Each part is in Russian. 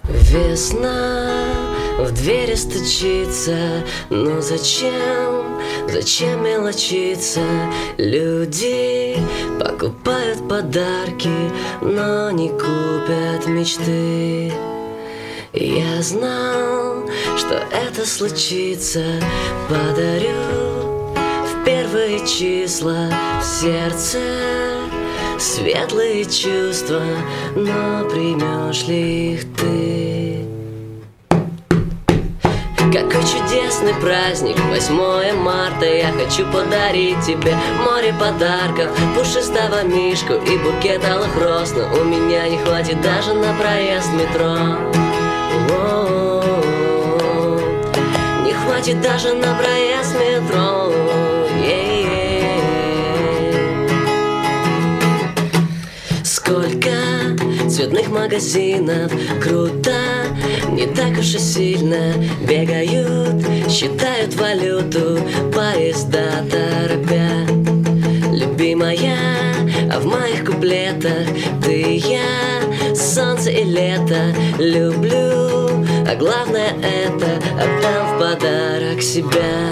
Весна в двери стучится, но зачем, зачем мелочиться? Люди покупают подарки, но не купят мечты. Я знал, что это случится, подарю в первые числа в сердце светлые чувства, но примешь ли их ты? Какой чудесный праздник, 8 марта. Я хочу подарить тебе море подарков, пушистого мишку и букет алых роз. Но у меня не хватит даже на проезд в метро. Не хватит даже на проезд в метро. Сколько цветных магазинов, круто, не так уж и сильно бегают, считают валюту, поезда торопя. Любимая, а в моих куплетах ты и я, солнце и лето, люблю, а главное это отдам в подарок себя.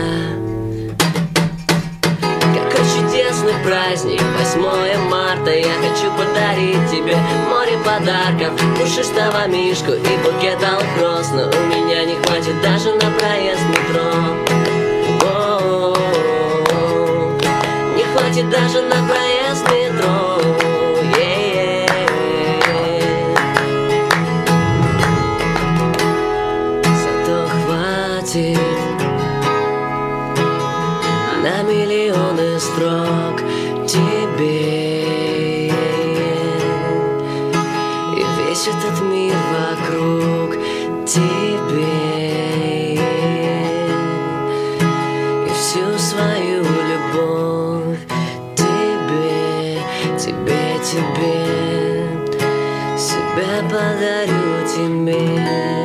Чудесный праздник, 8 марта. Я хочу подарить тебе море подарков, пушистого мишку и букет алых роз. Но у меня не хватит даже на проезд в метро. Не хватит даже на проезд в метро. Зато хватит на миллионы строк тебе. И весь этот мир вокруг тебе. И всю свою любовь тебе, тебе, тебе. Себя подарю тебе.